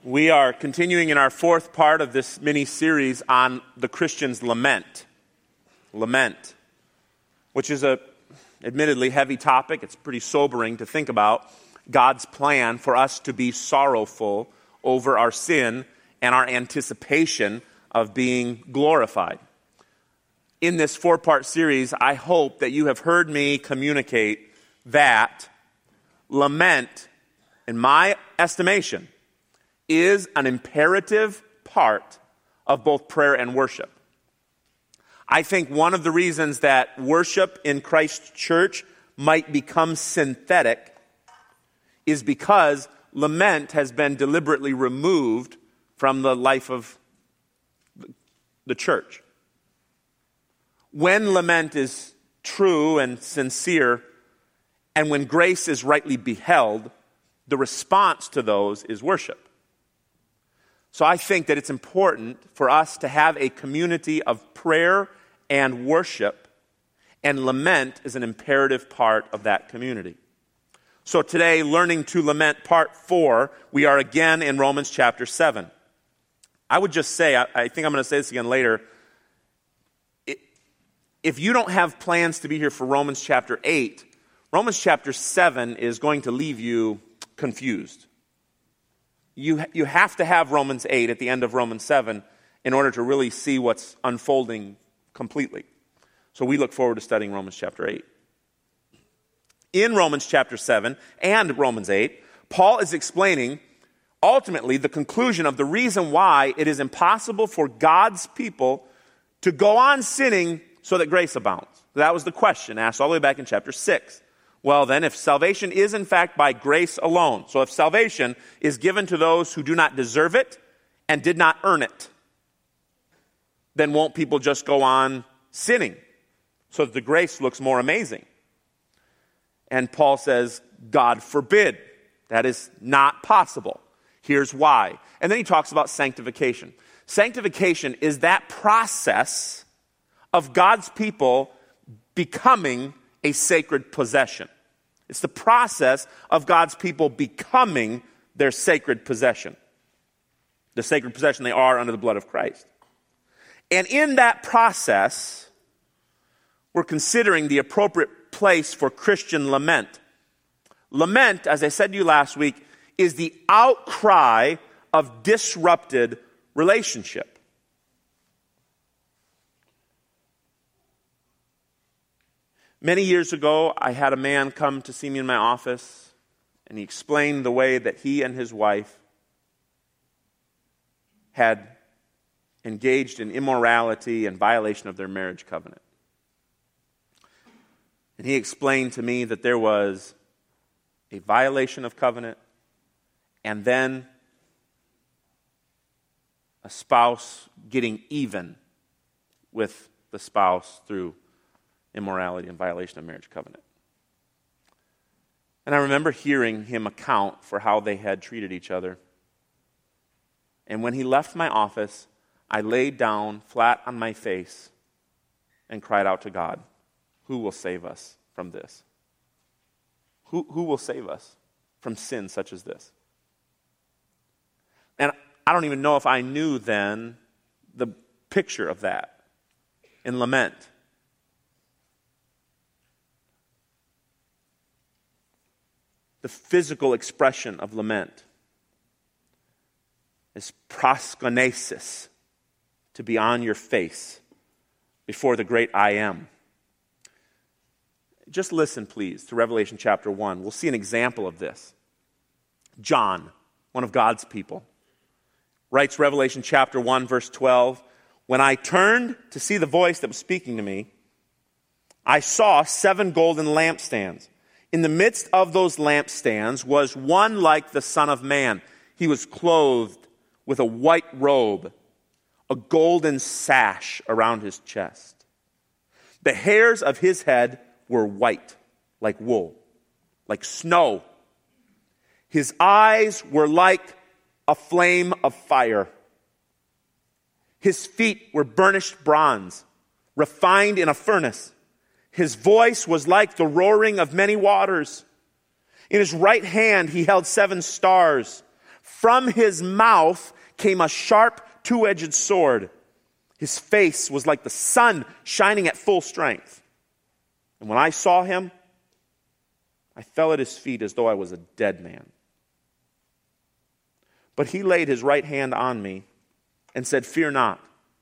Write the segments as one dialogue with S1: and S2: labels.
S1: We are continuing in our fourth part of this mini-series on the Christian's lament. Lament, which is a admittedly heavy topic. It's pretty sobering to think about God's plan for us to be sorrowful over our sin and our anticipation of being glorified. In this four-part series, I hope that you have heard me communicate that lament, in my estimation, is an imperative part of both prayer and worship. I think one of the reasons that worship in Christ's church might become synthetic is because lament has been deliberately removed from the life of the church. When lament is true and sincere, and when grace is rightly beheld, the response to those is worship. So I think that it's important for us to have a community of prayer and worship, and lament is an imperative part of that community. So today, Learning to Lament Part 4, we are again in Romans chapter 7. I would just say, I think I'm going to say this again later, if you don't have plans to be here for Romans chapter 8, Romans chapter 7 is going to leave you confused. You have to have Romans 8 at the end of Romans 7 in order to really see what's unfolding completely. So we look forward to studying Romans chapter 8. In Romans chapter 7 and Romans 8, Paul is explaining ultimately the conclusion of the reason why it is impossible for God's people to go on sinning so that grace abounds. That was the question asked all the way back in chapter 6. Well then, if salvation is in fact by grace alone, so if salvation is given to those who do not deserve it and did not earn it, then won't people just go on sinning so that the grace looks more amazing? And Paul says, God forbid. That is not possible. Here's why. And then he talks about sanctification. Sanctification is that process of God's people becoming a sacred possession. It's the process of God's people becoming their sacred possession. The sacred possession they are under the blood of Christ. And in that process, we're considering the appropriate place for Christian lament. Lament, as I said to you last week, is the outcry of disrupted relationship. Many years ago, I had a man come to see me in my office, and he explained the way that he and his wife had engaged in immorality and violation of their marriage covenant. And he explained to me that there was a violation of covenant, and then a spouse getting even with the spouse through immorality and violation of marriage covenant. And I remember hearing him account for how they had treated each other. And when he left my office, I laid down flat on my face and cried out to God, who will save us from this? Who will save us from sin such as this? And I don't even know if I knew then the picture of that in lament. The physical expression of lament is proskynesis, to be on your face before the great I am. Just listen, please, to Revelation chapter 1. We'll see an example of this. John, one of God's people, writes Revelation chapter 1, verse 12, when I turned to see the voice that was speaking to me, I saw 7 golden lampstands. In the midst of those lampstands was one like the Son of Man. He was clothed with a white robe, a golden sash around his chest. The hairs of his head were white, like wool, like snow. His eyes were like a flame of fire. His feet were burnished bronze, refined in a furnace. His voice was like the roaring of many waters. In his right hand he held 7 stars. From his mouth came a sharp, two-edged sword. His face was like the sun shining at full strength. And when I saw him, I fell at his feet as though I was a dead man. But he laid his right hand on me and said, "Fear not.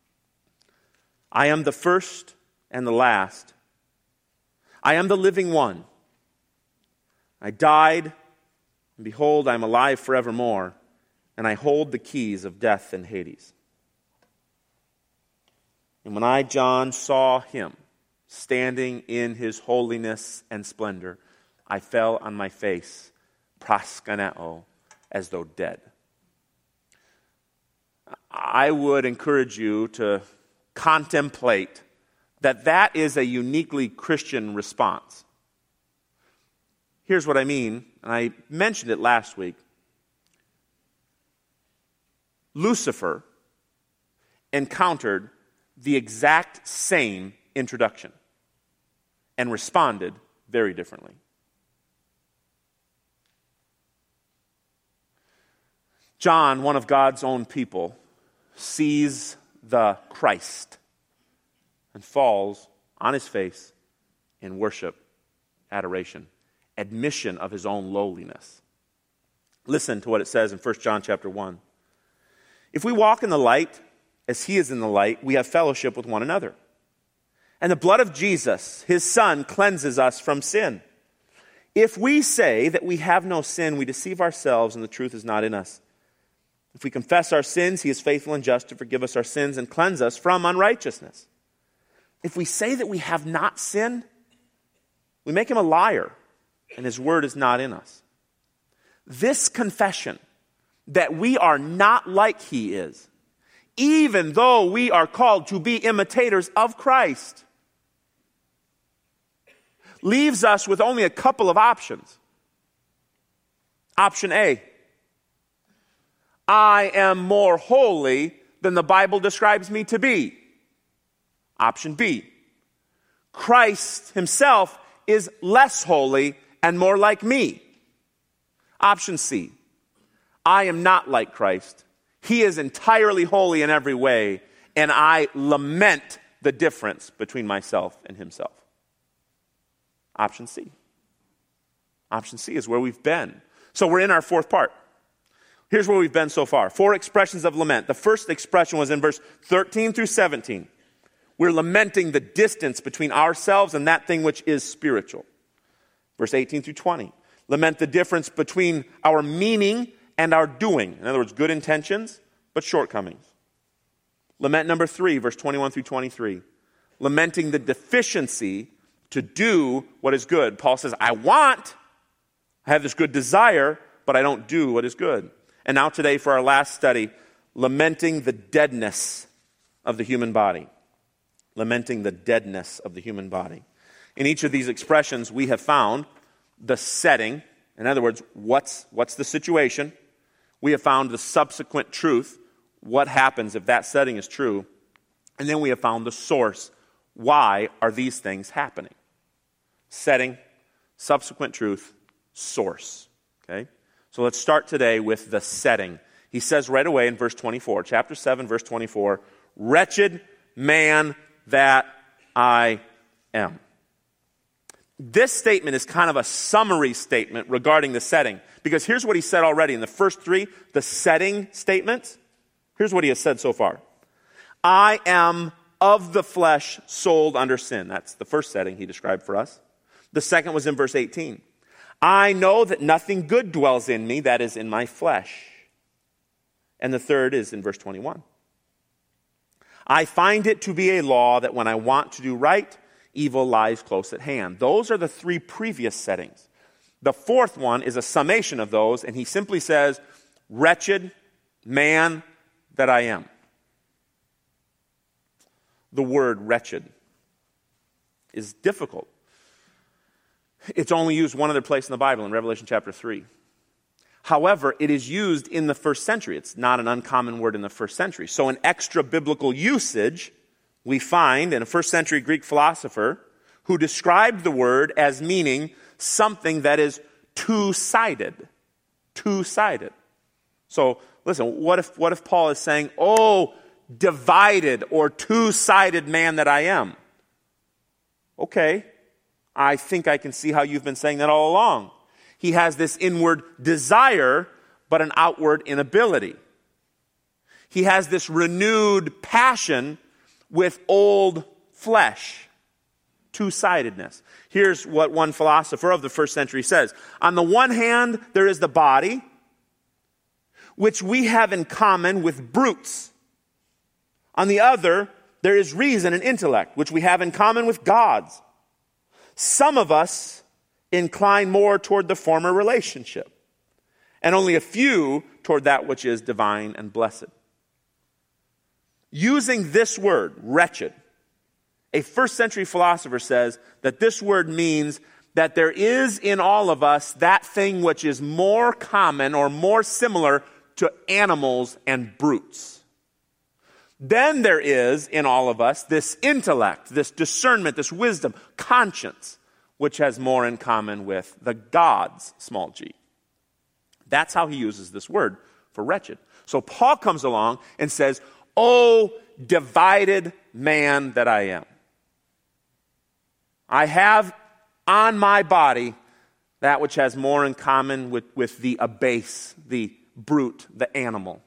S1: I am the first and the last. I am the living one. I died, and behold, I am alive forevermore, and I hold the keys of death and Hades." And when I, John, saw him standing in his holiness and splendor, I fell on my face, proskuneo, as though dead. I would encourage you to contemplate that is a uniquely Christian response. Here's what I mean, and I mentioned it last week. Lucifer encountered the exact same introduction and responded very differently. John, one of God's own people, sees the Christ and falls on his face in worship, adoration, admission of his own lowliness. Listen to what it says in 1 John chapter 1. If we walk in the light, as he is in the light, we have fellowship with one another. And the blood of Jesus, his Son, cleanses us from sin. If we say that we have no sin, we deceive ourselves and the truth is not in us. If we confess our sins, he is faithful and just to forgive us our sins and cleanse us from unrighteousness. If we say that we have not sinned, we make him a liar, and his word is not in us. This confession that we are not like he is, even though we are called to be imitators of Christ, leaves us with only a couple of options. Option A: I am more holy than the Bible describes me to be. Option B: Christ himself is less holy and more like me. Option C: I am not like Christ. He is entirely holy in every way, and I lament the difference between myself and himself. Option C. Option C is where we've been. So we're in our fourth part. Here's where we've been so far. 4 expressions of lament. The first expression was in verse 13 through 17. We're lamenting the distance between ourselves and that thing which is spiritual. Verse 18 through 20. Lament the difference between our meaning and our doing. In other words, good intentions, but shortcomings. Lament number 3, verse 21 through 23. Lamenting the deficiency to do what is good. Paul says, I have this good desire, but I don't do what is good. And now today for our last study, lamenting the deadness of the human body. Lamenting the deadness of the human body. In each of these expressions, we have found the setting. In other words, what's the situation? We have found the subsequent truth. What happens if that setting is true? And then we have found the source. Why are these things happening? Setting, subsequent truth, source. Okay? So let's start today with the setting. He says right away in verse 24, chapter 7, verse 24, "Wretched man that I am." This statement is kind of a summary statement regarding the setting. Because here's what he said already in the first 3, the setting statements. Here's what he has said so far. I am of the flesh sold under sin. That's the first setting he described for us. The second was in verse 18. I know that nothing good dwells in me, that is in my flesh. And the third is in verse 21. I find it to be a law that when I want to do right, evil lies close at hand. Those are the 3 previous settings. The fourth one is a summation of those, and he simply says, wretched man that I am. The word wretched is difficult. It's only used one other place in the Bible, in Revelation chapter 3. However, it is used in the first century. It's not an uncommon word in the first century. So in extra biblical usage, we find in a first century Greek philosopher who described the word as meaning something that is two-sided. Two-sided. So listen, what if Paul is saying, oh, divided or two-sided man that I am? Okay, I think I can see how you've been saying that all along. He has this inward desire, but an outward inability. He has this renewed passion with old flesh. Two-sidedness. Here's what one philosopher of the first century says. On the one hand, there is the body, which we have in common with brutes. On the other, there is reason and intellect, which we have in common with gods. Some of us incline more toward the former relationship, and only a few toward that which is divine and blessed. Using this word, wretched, a first century philosopher says that this word means that there is in all of us that thing which is more common or more similar to animals and brutes. Then there is in all of us this intellect, this discernment, this wisdom, conscience, which has more in common with the gods, small g. That's how he uses this word for wretched. So Paul comes along and says, "Oh, divided man that I am. I have on my body that which has more in common with the abase, the brute, the animal.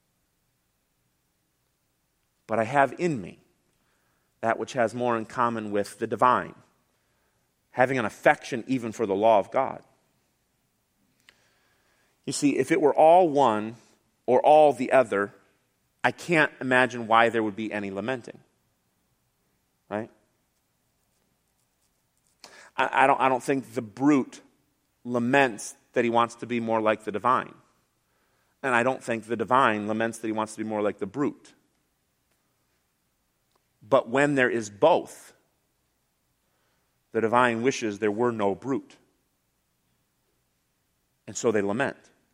S1: But I have in me that which has more in common with the divine, having an affection even for the law of God." You see, if it were all one or all the other, I can't imagine why there would be any lamenting. Right? I don't think the brute laments that he wants to be more like the divine. And I don't think the divine laments that he wants to be more like the brute. But when there is both, the divine wishes there were no brute. And so they lament.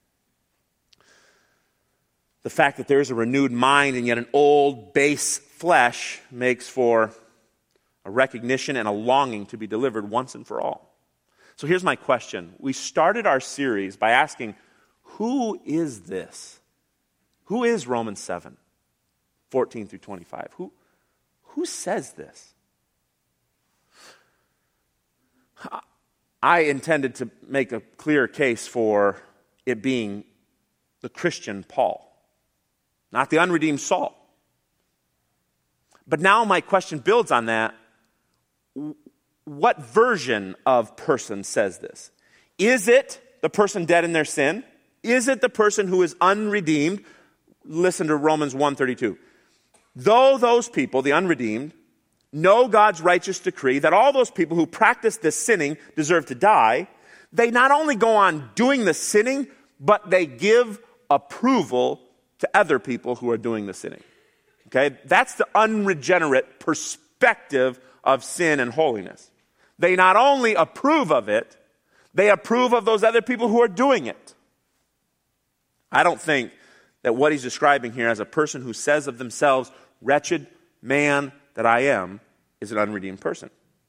S1: The fact that there is a renewed mind and yet an old, base flesh makes for a recognition and a longing to be delivered once and for all. So here's my question. We started our series by asking, who is this? Who is Romans 7, 14 through 25? Who says this? I intended to make a clear case for it being the Christian Paul, not the unredeemed Saul. But now my question builds on that. What version of person says this? Is it the person dead in their sin? Is it the person who is unredeemed? Listen to Romans 1:32. Though those people, the unredeemed, know God's righteous decree that all those people who practice this sinning deserve to die, they not only go on doing the sinning, but they give approval to other people who are doing the sinning. Okay? That's the unregenerate perspective of sin and holiness. They not only approve of it, they approve of those other people who are doing it. I don't think that what he's describing here as a person who says of themselves, "Wretched man that I am," is an unredeemed person.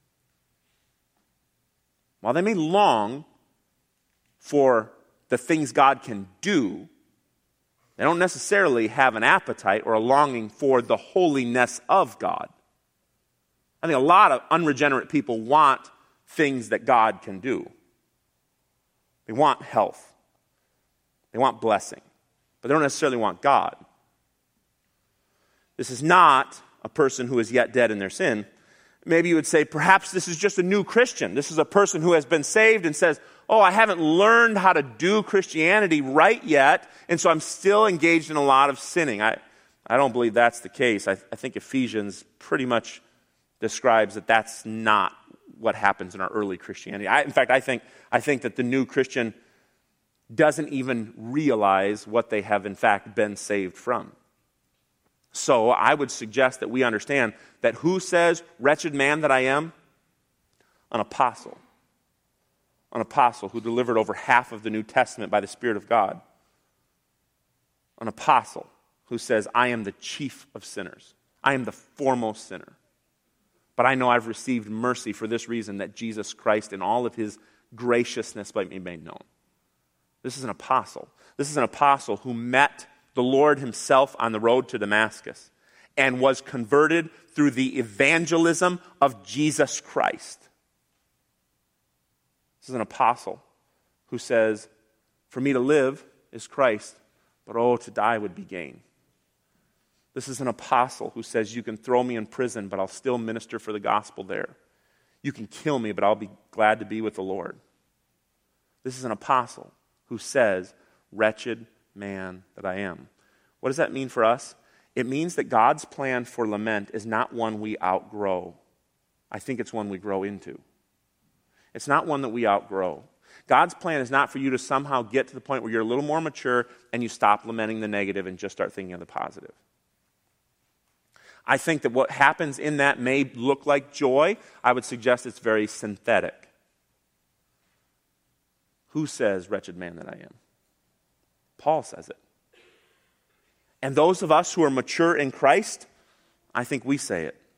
S1: While they may long for the things God can do, they don't necessarily have an appetite or a longing for the holiness of God. I think a lot of unregenerate people want things that God can do. They want health. They want blessing. But they don't necessarily want God. This is not a person who is yet dead in their sin. Maybe you would say, perhaps this is just a new Christian. This is a person who has been saved and says, "Oh, I haven't learned how to do Christianity right yet, and so I'm still engaged in a lot of sinning." I don't believe that's the case. I think Ephesians pretty much describes that that's not what happens in our early Christianity. In fact, I think that the new Christian doesn't even realize what they have in fact been saved from. So I would suggest that we understand that who says, "Wretched man that I am"? An apostle. An apostle who delivered over half of the New Testament by the Spirit of God. An apostle who says, "I am the chief of sinners. I am the foremost sinner. But I know I've received mercy for this reason, that Jesus Christ in all of his graciousness might be made known." This is an apostle. This is an apostle who met the Lord himself on the road to Damascus and was converted through the evangelism of Jesus Christ. This is an apostle who says, for me to live is Christ, but oh, to die would be gain. This is an apostle who says, you can throw me in prison, but I'll still minister for the gospel there. You can kill me, but I'll be glad to be with the Lord. This is an apostle who says, wretched man that I am. What does that mean for us? It means that God's plan for lament is not one we outgrow. I think it's one we grow into. It's not one that we outgrow. God's plan is not for you to somehow get to the point where you're a little more mature and you stop lamenting the negative and just start thinking of the positive. I think that what happens in that may look like joy. I would suggest it's very synthetic. Who says, wretched man that I am? Paul says it. And those of us who are mature in Christ, I think we say it.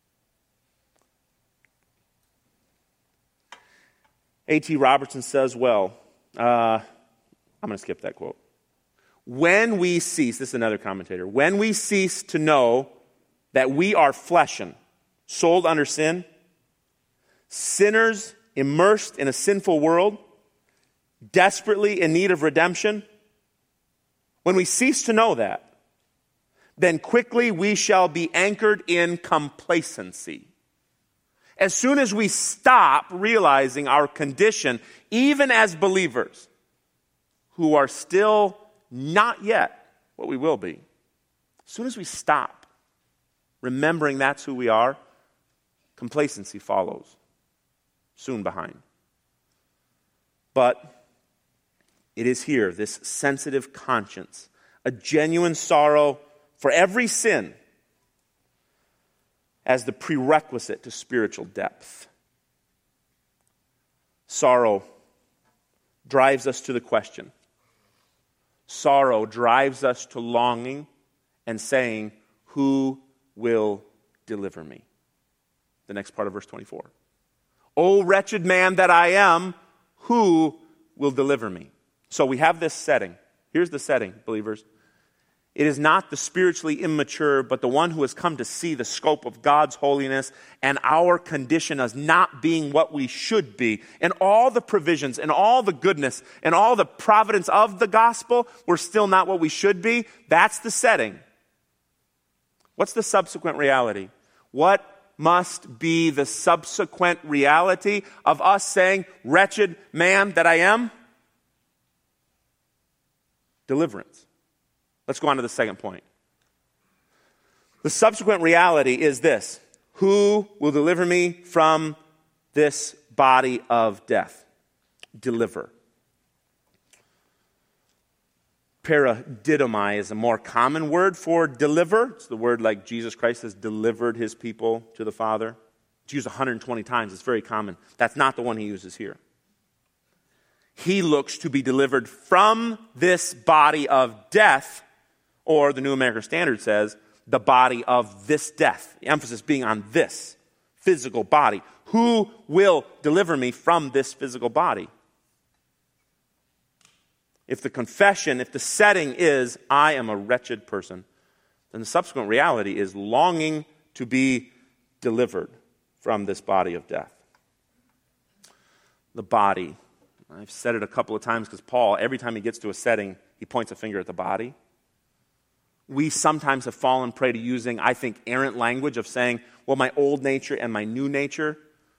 S1: A.T. Robertson says, well, I'm going to skip that quote. When we cease, this is another commentator, when we cease to know that we are fleshen, sold under sin, sinners immersed in a sinful world, desperately in need of redemption, when we cease to know that, then quickly we shall be anchored in complacency. As soon as we stop realizing our condition, even as believers who are still not yet what we will be, as soon as we stop remembering that's who we are, complacency follows soon behind. But it is here, this sensitive conscience, a genuine sorrow for every sin as the prerequisite to spiritual depth. Sorrow drives us to the question. Sorrow drives us to longing and saying, who will deliver me? The next part of verse 24. O wretched man that I am, who will deliver me? So we have this setting. Here's the setting, believers. It is not the spiritually immature, but the one who has come to see the scope of God's holiness and our condition as not being what we should be. And all the provisions and all the goodness and all the providence of the gospel, we're still not what we should be. That's the setting. What's the subsequent reality? What must be the subsequent reality of us saying, wretched man that I am? Deliverance. Let's go on to the second point. The subsequent reality is this. Who will deliver me from this body of death? Deliver. Paradidomai is a more common word for deliver. It's the word like Jesus Christ has delivered his people to the Father. It's used 120 times. It's very common. That's not the one he uses here. He looks to be delivered from this body of death, or the New American Standard says, the body of this death. The emphasis being on this physical body. Who will deliver me from this physical body? If the confession, if the setting is, I am a wretched person, then the subsequent reality is longing to be delivered from this body of death. The body. I've said it a couple of times because Paul, every time he gets to a setting, he points a finger at the body. We sometimes have fallen prey to using, I think, errant language of saying, well, my old nature and my new nature.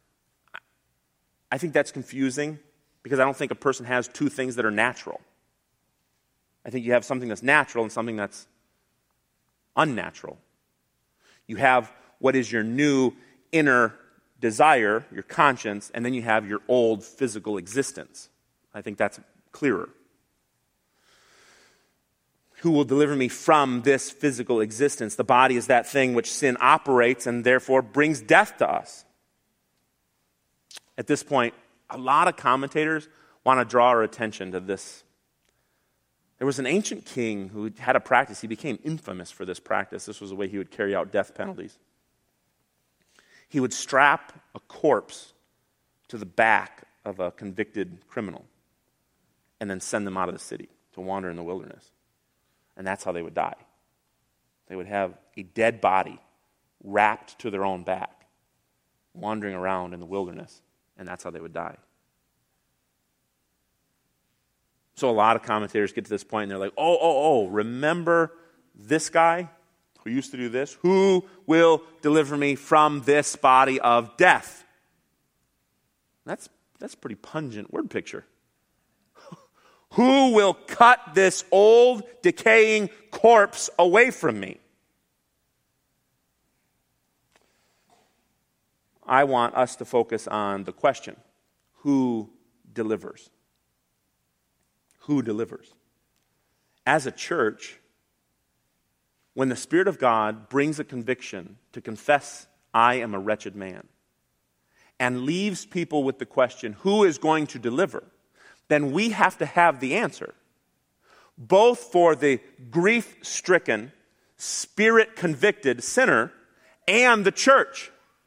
S1: I think that's confusing because I don't think a person has two things that are natural. I think you have something that's natural and something that's unnatural. You have what is your new inner desire, your conscience, and then you have your old physical existence. I think that's clearer. Who will deliver me from this physical existence? The body is that thing which sin operates and therefore brings death to us. At this point, a lot of commentators want to draw our attention to this. There was an ancient king who had a practice. He became infamous for this practice. This was the way he would carry out death penalties. He would strap a corpse to the back of a convicted criminal and then send them out of the city to wander in the wilderness. And that's how they would die. They would have a dead body wrapped to their own back, wandering around in the wilderness, and that's how they would die. So a lot of commentators get to this point and they're like, remember this guy who used to do this? Who will deliver me from this body of death? That's a pretty pungent word picture. Who will cut this old, decaying corpse away from me? I want us to focus on the question, who delivers? Who delivers? As a church, when the Spirit of God brings a conviction to confess, I am a wretched man, and leaves people with the question, who is going to deliver? Then we have to have the answer, both for the grief-stricken, spirit-convicted sinner and the church.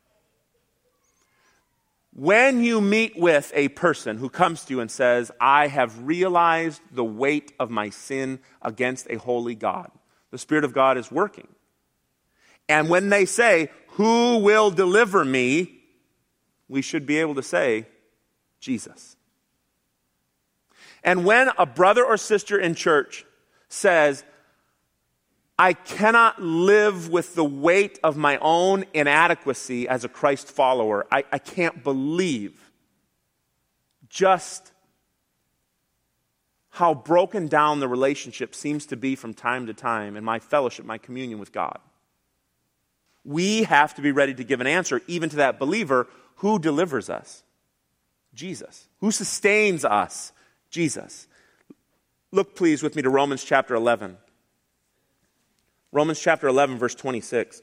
S1: When you meet with a person who comes to you and says, I have realized the weight of my sin against a holy God, the Spirit of God is working. And when they say, who will deliver me? We should be able to say, Jesus. And when a brother or sister in church says, I cannot live with the weight of my own inadequacy as a Christ follower, I can't believe just how broken down the relationship seems to be from time to time in my fellowship, my communion with God. We have to be ready to give an answer even to that believer. Who delivers us? Jesus. Who sustains us? Jesus. Look, please, with me to Romans chapter 11. Romans chapter 11, verse 26.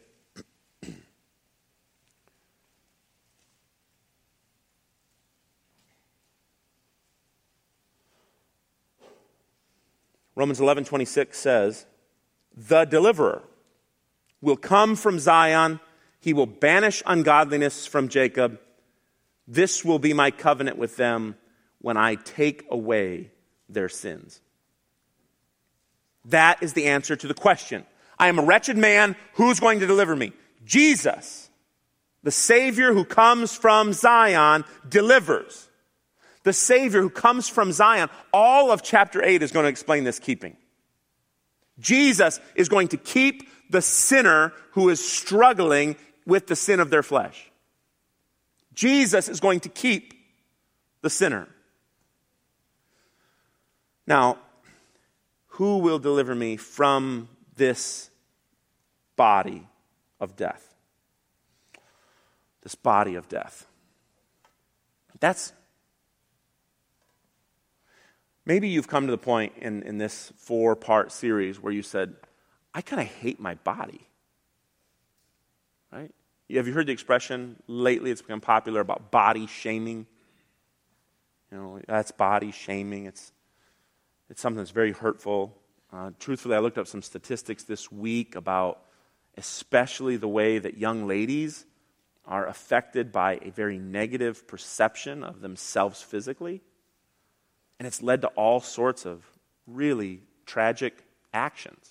S1: Romans 11:26 says, the deliverer will come from Zion. He will banish ungodliness from Jacob. This will be my covenant with them when I take away their sins. That is the answer to the question. I am a wretched man. Who's going to deliver me? Jesus, the Savior who comes from Zion, delivers. The Savior who comes from Zion. All of chapter 8 is going to explain this keeping. Jesus is going to keep the sinner who is struggling with the sin of their flesh. Jesus is going to keep the sinner. Now, who will deliver me from this body of death? This body of death. Maybe you've come to the point in this 4-part series where you said, I kind of hate my body. Right? Have you heard the expression lately? It's become popular about body shaming. You know, that's body shaming. It's something that's very hurtful. Truthfully, I looked up some statistics this week about especially the way that young ladies are affected by a very negative perception of themselves physically. And it's led to all sorts of really tragic actions.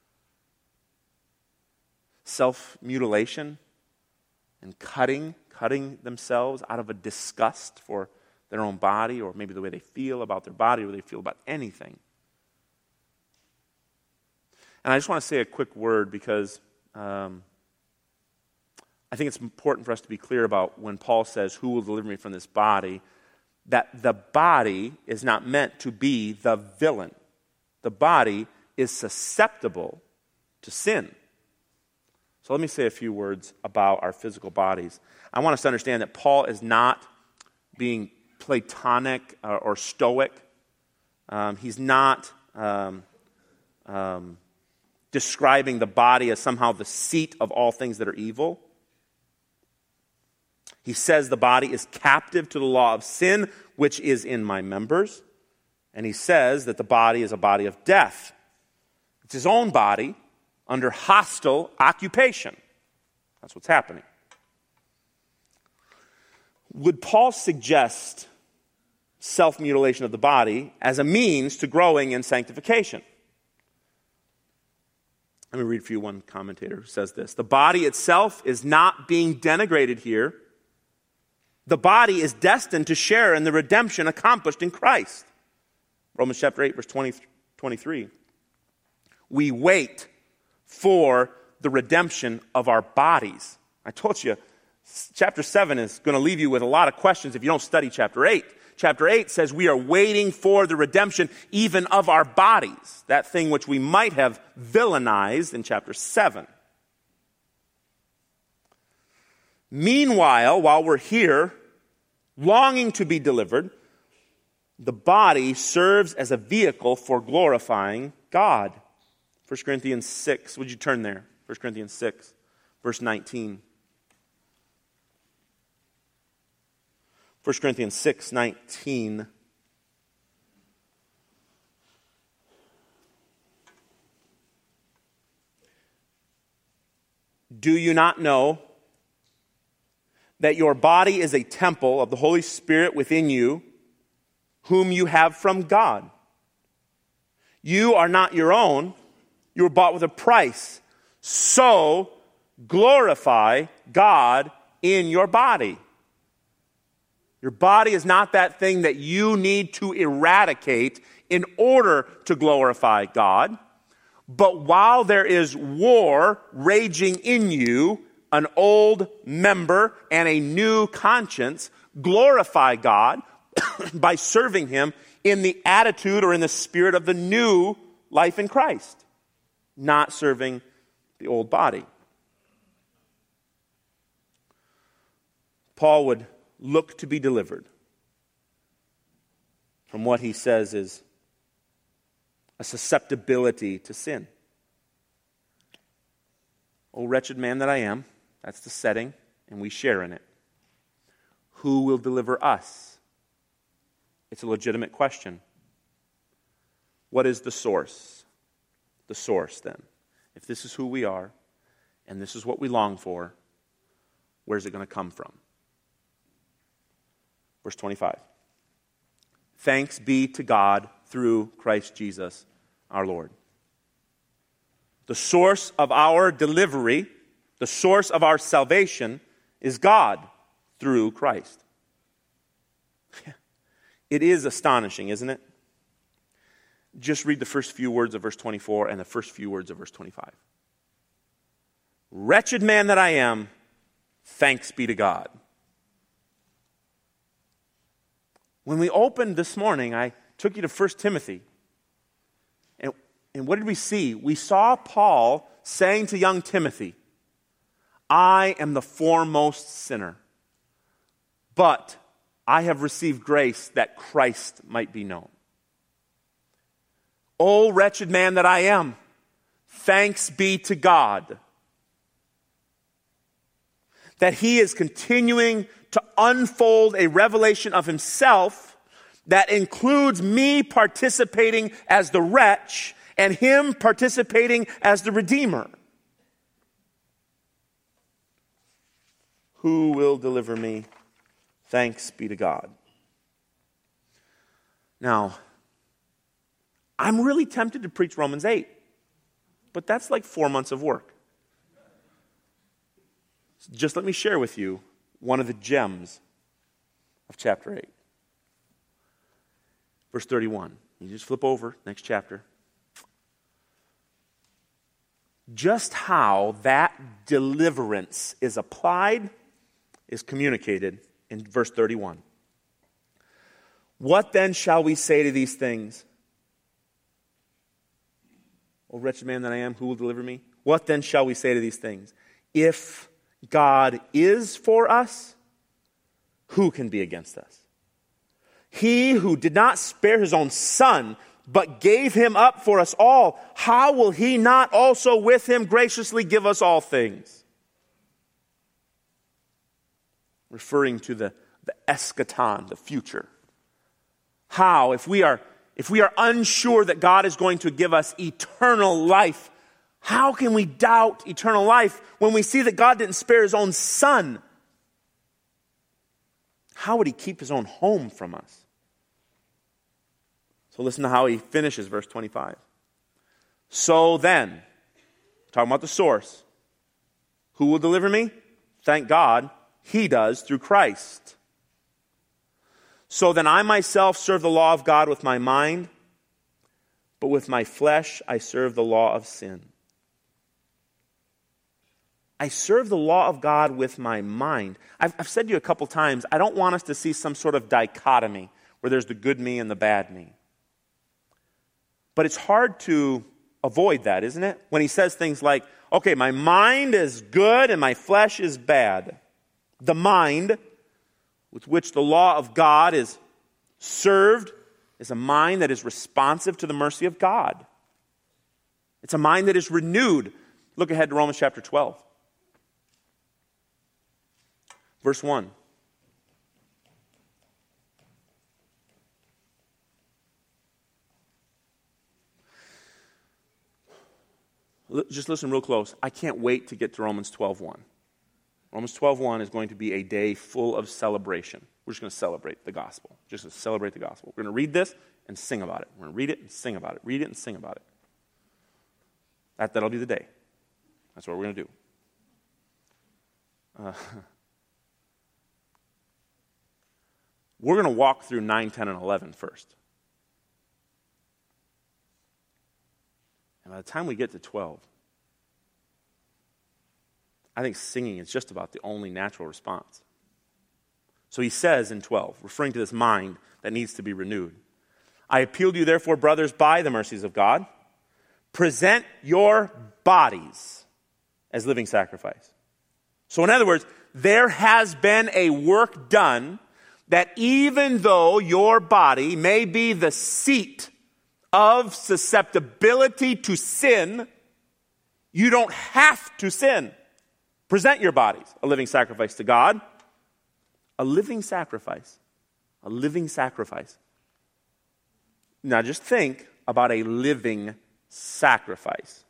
S1: Self-mutilation and cutting themselves out of a disgust for their own body, or maybe the way they feel about their body, or they feel about anything. And I just want to say a quick word because I think it's important for us to be clear about when Paul says, who will deliver me from this body, that the body is not meant to be the villain. The body is susceptible to sin. So let me say a few words about our physical bodies. I want us to understand that Paul is not being Platonic or Stoic. He's not describing the body as somehow the seat of all things that are evil. He says the body is captive to the law of sin, which is in my members. And he says that the body is a body of death. It's his own body under hostile occupation. That's what's happening. Would Paul suggest self-mutilation of the body as a means to growing in sanctification. Let me read for you one commentator who says this. The body itself is not being denigrated here. The body is destined to share in the redemption accomplished in Christ. Romans chapter 8, verse 23. We wait for the redemption of our bodies. I told you, chapter 7 is going to leave you with a lot of questions if you don't study chapter 8. Chapter 8 says we are waiting for the redemption even of our bodies, that thing which we might have villainized in chapter 7. Meanwhile, while we're here, longing to be delivered, the body serves as a vehicle for glorifying God. 1 Corinthians 6, would you turn there? 1 Corinthians 6, verse 19. 1 Corinthians 6, 19. Do you not know that your body is a temple of the Holy Spirit within you, whom you have from God? You are not your own. You were bought with a price. So glorify God in your body. Your body is not that thing that you need to eradicate in order to glorify God. But while there is war raging in you, an old member and a new conscience, glorify God by serving Him in the attitude or in the spirit of the new life in Christ, not serving the old body. Paul would look to be delivered from what he says is a susceptibility to sin. O wretched man that I am, that's the setting, and we share in it. Who will deliver us? It's a legitimate question. What is the source? The source, then. If this is who we are, and this is what we long for, where's it going to come from? Verse 25. Thanks be to God through Christ Jesus our Lord. The source of our delivery, the source of our salvation is God through Christ. It is astonishing, isn't it? Just read the first few words of verse 24 and the first few words of verse 25. Wretched man that I am, thanks be to God. When we opened this morning, I took you to 1 Timothy. And what did we see? We saw Paul saying to young Timothy, I am the foremost sinner, but I have received grace that Christ might be known. O wretched man that I am, thanks be to God that He is continuing to unfold a revelation of Himself that includes me participating as the wretch and Him participating as the Redeemer. Who will deliver me? Thanks be to God. Now, I'm really tempted to preach Romans 8, but that's like 4 months of work. Just let me share with you one of the gems of chapter 8. Verse 31. You just flip over, next chapter. Just how that deliverance is applied is communicated in verse 31. What then shall we say to these things? O wretched man that I am, who will deliver me? What then shall we say to these things? If God is for us, who can be against us? He who did not spare His own Son, but gave Him up for us all, how will He not also with Him graciously give us all things? Referring to the eschaton, the future. How, if we are unsure that God is going to give us eternal life, how can we doubt eternal life when we see that God didn't spare His own Son? How would He keep His own home from us? So listen to how he finishes verse 25. So then, talking about the source, who will deliver me? Thank God, he does through Christ. So then I myself serve the law of God with my mind, but with my flesh I serve the law of sin. I serve the law of God with my mind. I've said to you a couple times, I don't want us to see some sort of dichotomy where there's the good me and the bad me. But it's hard to avoid that, isn't it? When he says things like, okay, my mind is good and my flesh is bad. The mind, with which the law of God is served, is a mind that is responsive to the mercy of God. It's a mind that is renewed. Look ahead to Romans chapter 12. Verse 1. Just listen real close. I can't wait to get to Romans 12:1. Romans 12:1 is going to be a day full of celebration. We're just going to celebrate the gospel. Just to celebrate the gospel. We're going to read this and sing about it. We're going to read it and sing about it. Read it and sing about it. That'll be the day. That's what we're going to do. We're going to walk through 9, 10, and 11 first. And by the time we get to 12, I think singing is just about the only natural response. So he says in 12, referring to this mind that needs to be renewed, I appeal to you, therefore, brothers, by the mercies of God, present your bodies as living sacrifice. So in other words, there has been a work done that even though your body may be the seat of susceptibility to sin, you don't have to sin. Present your bodies a living sacrifice to God. A living sacrifice. A living sacrifice. Now just think about a living sacrifice.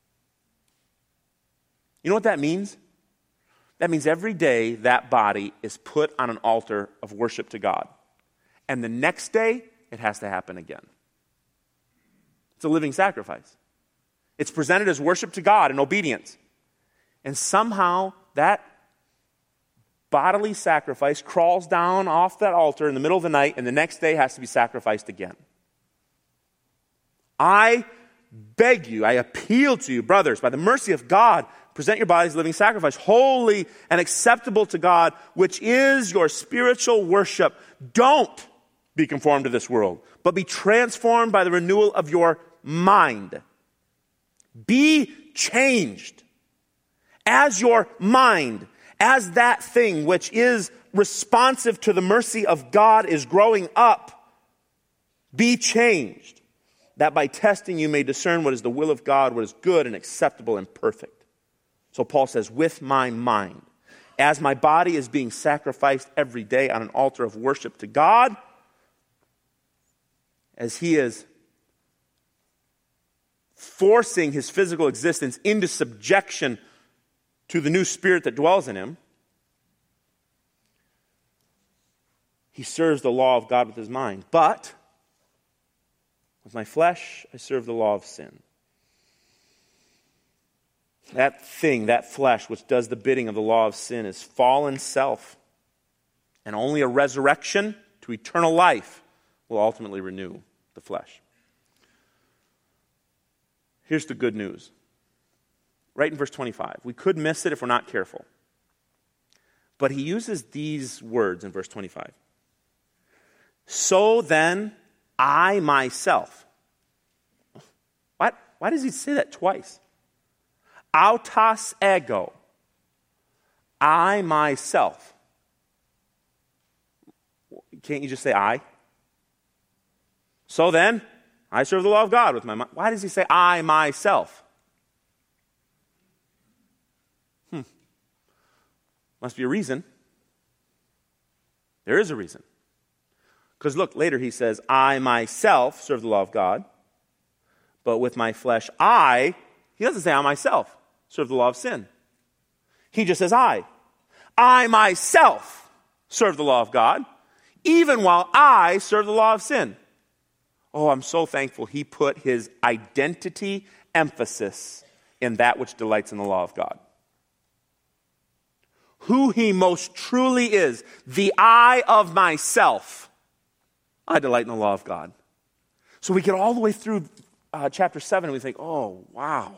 S1: You know what that means? That means every day that body is put on an altar of worship to God. And the next day, it has to happen again. It's a living sacrifice. It's presented as worship to God in obedience. And somehow that bodily sacrifice crawls down off that altar in the middle of the night, and the next day has to be sacrificed again. I beg you, I appeal to you, brothers, by the mercy of God, present your bodies a living sacrifice, holy and acceptable to God, which is your spiritual worship. Don't be conformed to this world, but be transformed by the renewal of your mind. Be changed as your mind, as that thing which is responsive to the mercy of God is growing up. Be changed, that by testing you may discern what is the will of God, what is good and acceptable and perfect. So Paul says, with my mind, as my body is being sacrificed every day on an altar of worship to God, as he is forcing his physical existence into subjection to the new spirit that dwells in him, he serves the law of God with his mind. But with my flesh, I serve the law of sin. That thing, that flesh, which does the bidding of the law of sin is fallen self. And only a resurrection to eternal life will ultimately renew the flesh. Here's the good news. Right in verse 25. We could miss it if we're not careful. But he uses these words in verse 25. So then, I myself. Why does he say that twice? Autos ego. I myself. Can't you just say I? So then, I serve the law of God with my mind. Why does he say I myself? Must be a reason. There is a reason. Because look, later he says, I myself serve the law of God, but with my flesh he doesn't say I myself serve the law of sin. He just says I myself serve the law of God, even while I serve the law of sin. Oh, I'm so thankful he put his identity emphasis in that which delights in the law of God. Who he most truly is, the I of myself, I delight in the law of God. So we get all the way through chapter 7 and we think, oh, wow.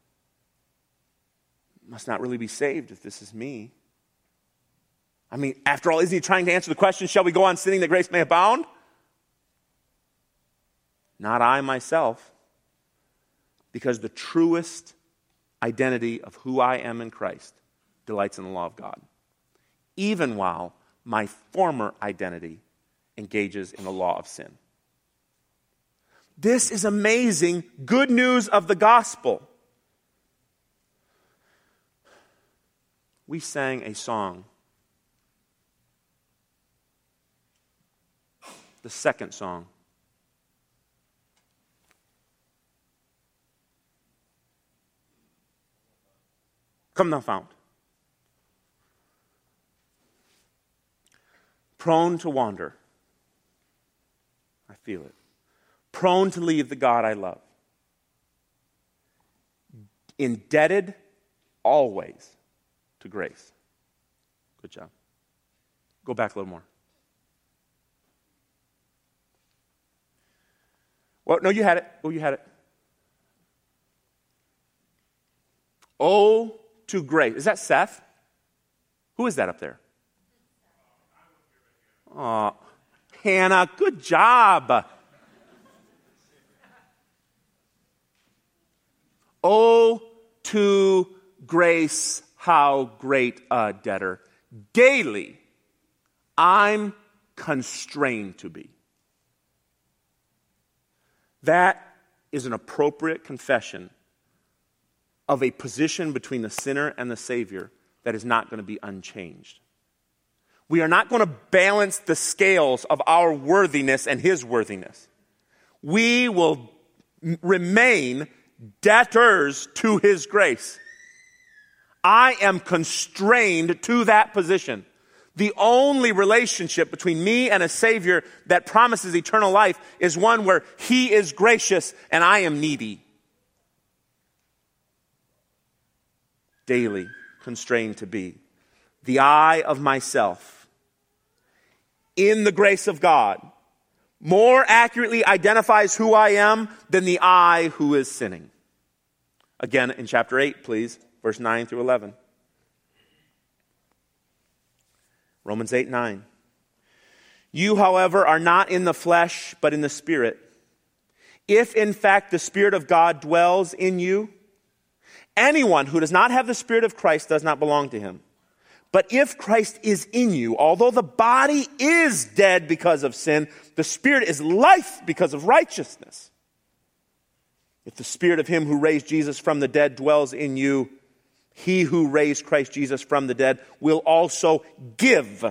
S1: Must not really be saved if this is me. I mean, after all, isn't he trying to answer the question, shall we go on sinning that grace may abound? Not I myself, because the truest identity of who I am in Christ delights in the law of God, even while my former identity engages in the law of sin. This is amazing good news of the gospel. We sang a song, the second song. Come thou fount. Prone to wander. I feel it. Prone to leave the God I love. Indebted always to grace. Good job. Go back a little more. Well, no, you had it. Oh, you had it. Oh, to grace. Is that Seth? Who is that up there? Oh, Hannah, good job. Oh, to grace, how great a debtor. Daily, I'm constrained to be. That is an appropriate confession of a position between the sinner and the Savior that is not going to be unchanged. We are not going to balance the scales of our worthiness and his worthiness. We will remain debtors to his grace. I am constrained to that position. The only relationship between me and a Savior that promises eternal life is one where he is gracious and I am needy. Daily constrained to be. The I of myself in the grace of God more accurately identifies who I am than the I who is sinning. Again, in chapter 8, please, verse 9 through 11. Romans 8:9. You, however, are not in the flesh, but in the Spirit. If, in fact, the Spirit of God dwells in you, anyone who does not have the Spirit of Christ does not belong to him. But if Christ is in you, although the body is dead because of sin, the Spirit is life because of righteousness. If the Spirit of him who raised Jesus from the dead dwells in you, he who raised Christ Jesus from the dead will also give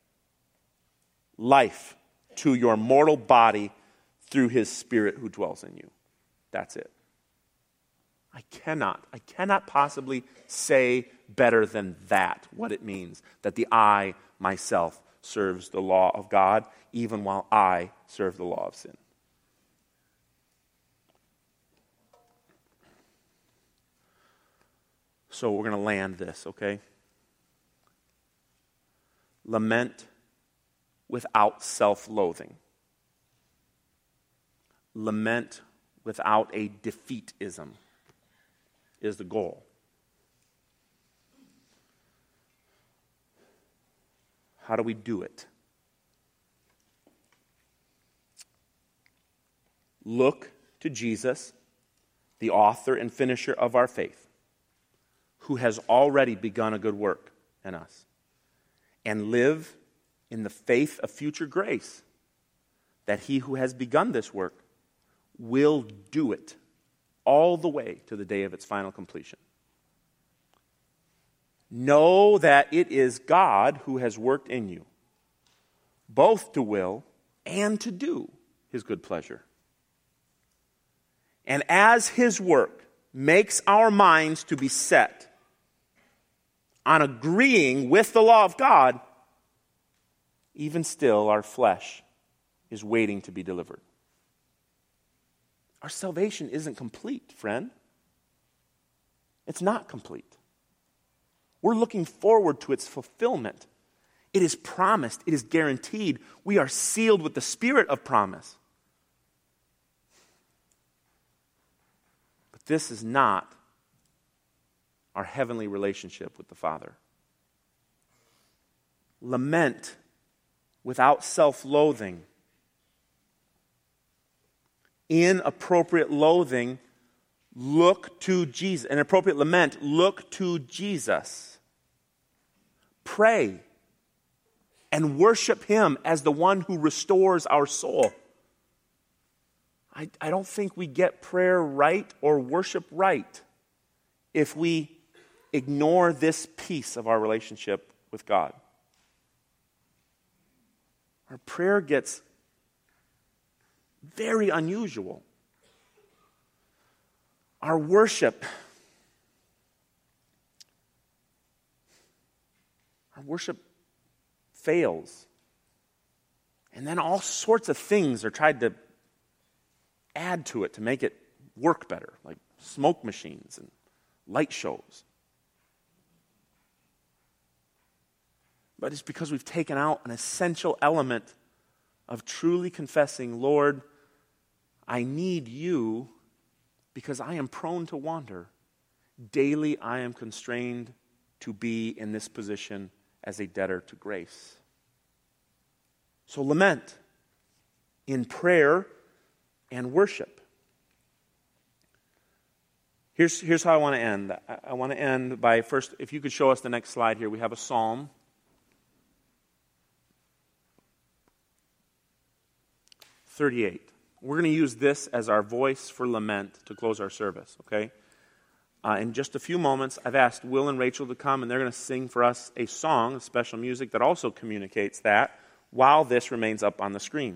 S1: life to your mortal body through his Spirit who dwells in you. That's it. I cannot possibly say better than that what it means that the I myself serves the law of God even while I serve the law of sin. So we're going to land this, okay? Lament without self-loathing. Lament without a defeatism is the goal. How do we do it? Look to Jesus, the author and finisher of our faith, who has already begun a good work in us, and live in the faith of future grace, that he who has begun this work will do it all the way to the day of its final completion. Know that it is God who has worked in you, both to will and to do his good pleasure. And as his work makes our minds to be set on agreeing with the law of God, even still our flesh is waiting to be delivered. our salvation isn't complete, friend. It's not complete. We're looking forward to its fulfillment. It is promised. It is guaranteed. We are sealed with the spirit of promise. But this is not our heavenly relationship with the Father. Lament without self-loathing. In appropriate loathing, look to Jesus. An appropriate lament, look to Jesus. Pray and worship Him as the one who restores our soul. I don't think we get prayer right or worship right if we ignore this piece of our relationship with God. Our prayer gets very unusual. Our worship fails. And then all sorts of things are tried to add to it to make it work better, like smoke machines and light shows. But it's because we've taken out an essential element of truly confessing, Lord, I need you because I am prone to wander. Daily I am constrained to be in this position as a debtor to grace. So lament in prayer and worship. Here's how I want to end. I want to end by first, if you could show us the next slide here. We have a psalm. '38. We're going to use this as our voice for lament to close our service, okay? In just a few moments, I've asked Will and Rachel to come, and they're going to sing for us a song, special music that also communicates that, while this remains up on the screen.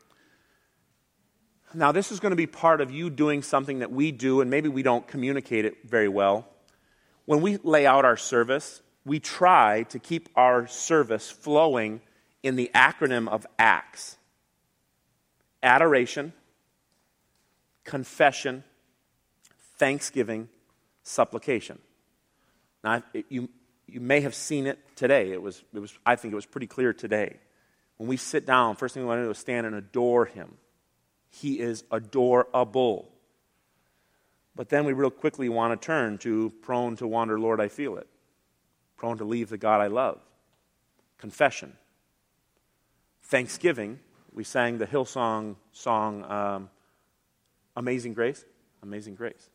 S1: Now, this is going to be part of you doing something that we do, and maybe we don't communicate it very well. When we lay out our service, we try to keep our service flowing in the acronym of ACTS. Adoration, confession, thanksgiving, supplication. Now, you may have seen it today. I think it was pretty clear today. When we sit down, first thing we want to do is stand and adore Him. He is adorable. But then we real quickly want to turn to prone to wander, Lord, I feel it. Prone to leave the God I love. Confession. Thanksgiving. We sang the Hillsong song, Amazing Grace. Amazing Grace.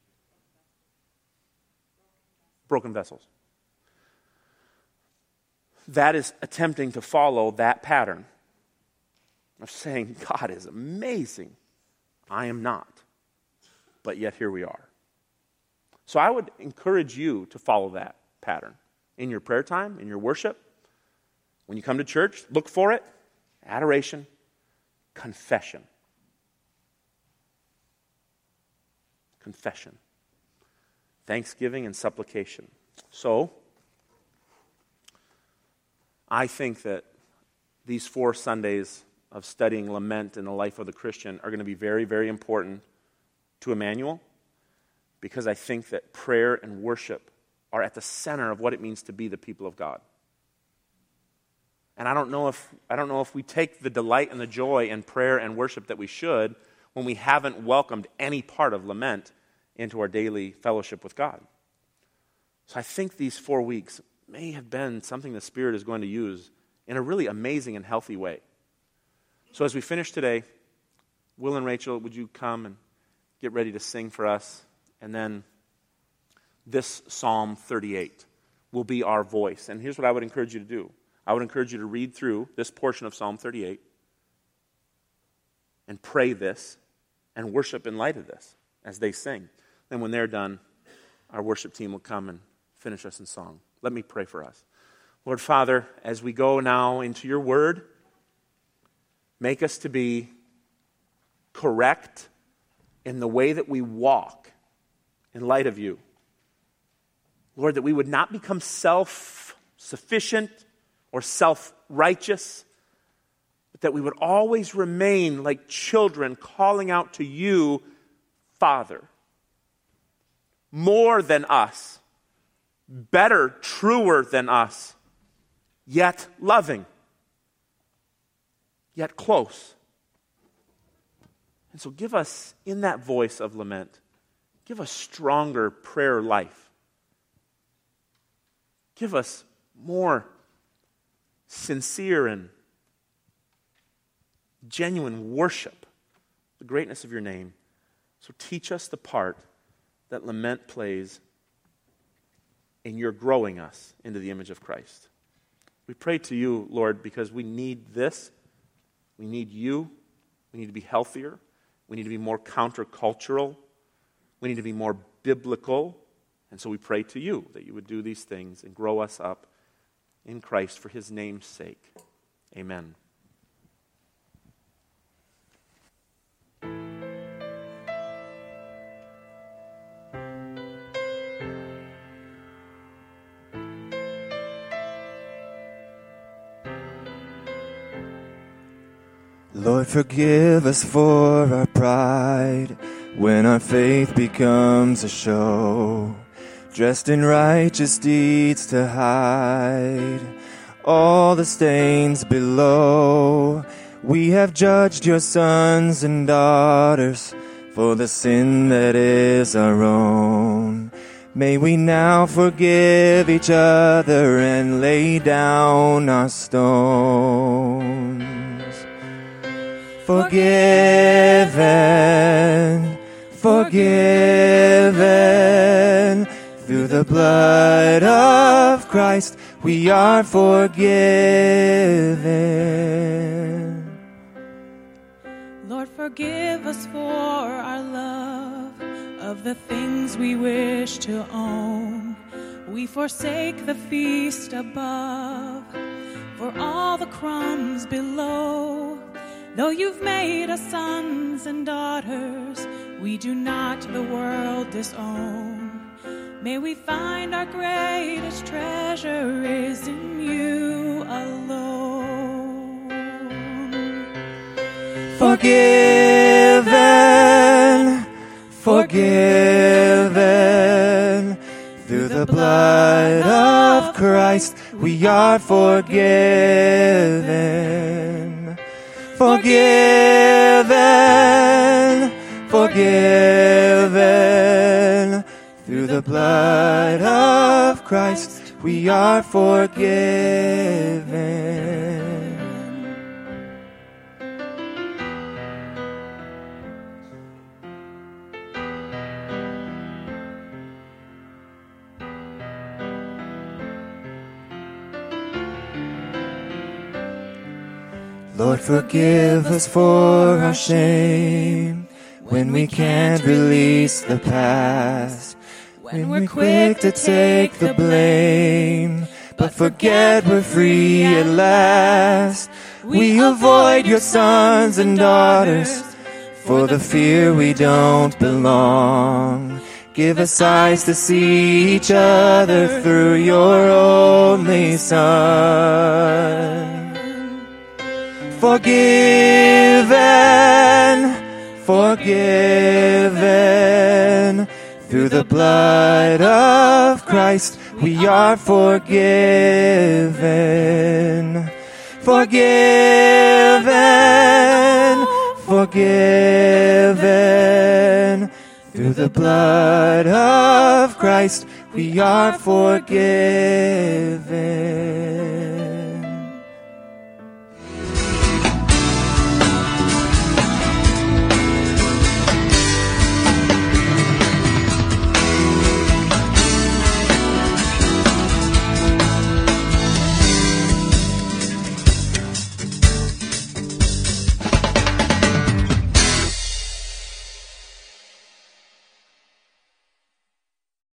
S1: Broken vessels. That is attempting to follow that pattern of saying, God is amazing. I am not. But yet here we are. So I would encourage you to follow that pattern in your prayer time, in your worship. When you come to church, look for it. Adoration, confession. Confession. Thanksgiving and supplication. So, I think that these 4 Sundays of studying lament in the life of the Christian are going to be very, very important to Emmanuel, because I think that prayer and worship are at the center of what it means to be the people of God. And I don't know if we take the delight and the joy in prayer and worship that we should when we haven't welcomed any part of lament into our daily fellowship with God. So I think these 4 weeks may have been something the Spirit is going to use in a really amazing and healthy way. So as we finish today, Will and Rachel, would you come and get ready to sing for us? And then this Psalm 38 will be our voice. And here's what I would encourage you to do. I would encourage you to read through this portion of Psalm 38 and pray this and worship in light of this as they sing. Then when they're done, our worship team will come and finish us in song. Let me pray for us. Lord Father, as we go now into your word, make us to be correct in the way that we walk in light of you. Lord, that we would not become self-sufficient or self-righteous, but that we would always remain like children calling out to you Father, more than us, better, truer than us, yet loving, yet close. And so give us, in that voice of lament, give us stronger prayer life. Give us more sincere and genuine worship, the greatness of your name. So teach us the part that lament plays in your growing us into the image of Christ. We pray to you, Lord, because we need this. We need you. We need to be healthier. We need to be more countercultural. We need to be more biblical. And so we pray to you that you would do these things and grow us up in Christ for his name's sake. Amen.
S2: Lord, forgive us for our pride when our faith becomes a show, dressed in righteous deeds to hide all the stains below. We have judged your sons and daughters for the sin that is our own. May we now forgive each other and lay down our stones. Forgiven, forgiven, through the blood of Christ we are forgiven.
S3: Lord, forgive us for our love of the things we wish to own. We forsake the feast above for all the crumbs below. Though you've made us sons and daughters, we do not the world disown. May we find our greatest treasure is in you alone.
S2: Forgiven, forgiven, through the blood of Christ we are forgiven. Forgiven, forgiven, through the blood of Christ we are forgiven. Lord, forgive us for our shame when we can't release the past, when we're quick to take the blame, but forget we're free at last. We avoid your sons and daughters for the fear we don't belong. Give us eyes to see each other through your only Son. Forgiven, forgiven, through the blood of Christ we are forgiven. Forgiven, forgiven, through the blood of Christ we are forgiven.